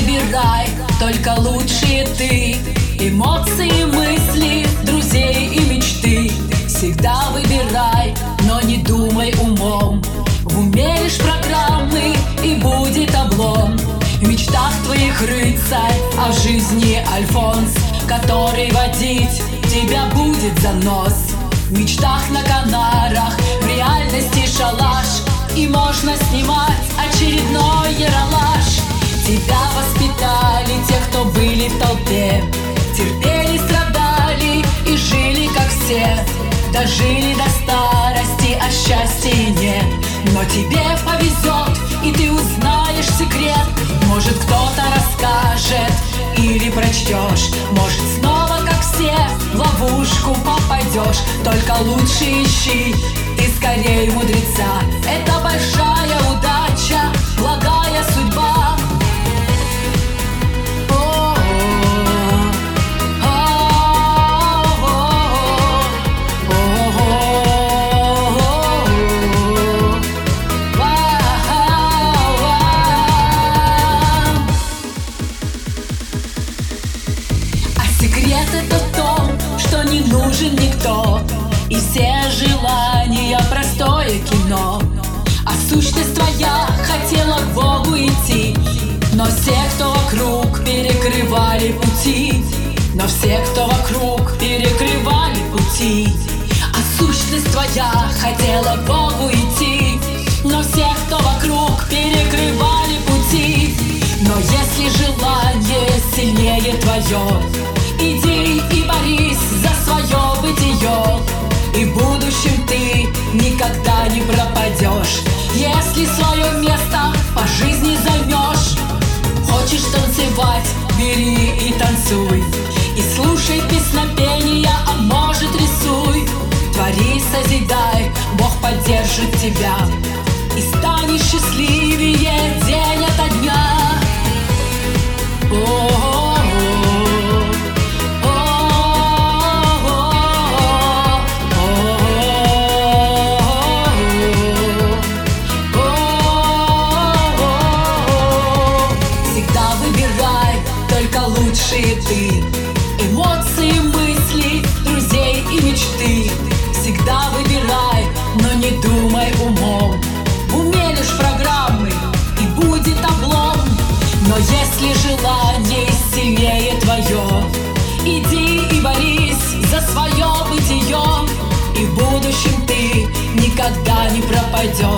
выбирай только лучшие ты. Эмоции, мысли, друзей и мечты. Всегда выбирай, но не думай умом. В уме лишь программы, и будет облом. В мечтах твоих рыцарь, а в жизни альфонс, который водить тебя будет за нос. В мечтах на Канарах, в реальности шалаш, и можно снимать очередной яралаш. Тебя воспитали те, кто были в толпе, терпели, страдали и жили как все. Дожили до старости, а счастья нет. Но тебе повезет, и ты узнаешь секрет. Может, кто-то расскажет или прочтешь. Может, снова, как все, в ловушку попадешь. Только лучше ищи, ты скорее мудреца. Это большая удача, благая судьба. Секрет это в том, что не нужен никто, и все желания простое кино. А сущность твоя хотела к Богу идти, но все, кто вокруг, перекрывали пути. Но все, кто вокруг, перекрывали пути. А сущность твоя хотела к Богу идти, но все, кто вокруг, перекрывали пути. Но если желание сильнее твое, иди и борись за свое бытие, и в будущем ты никогда не пропадешь, если свое место по жизни займешь. Хочешь танцевать, бери и танцуй, и слушай песнопения, а может рисуй. Твори, созидай, Бог поддержит тебя, и станешь счастливее день ото дня. Лучшие ты. Эмоции, мысли, друзей и мечты. Всегда выбирай, но не думай умом. В уме лишь программы, и будет облом. Но если желание сильнее твое, иди и борись за свое бытие, и в будущем ты никогда не пропадешь.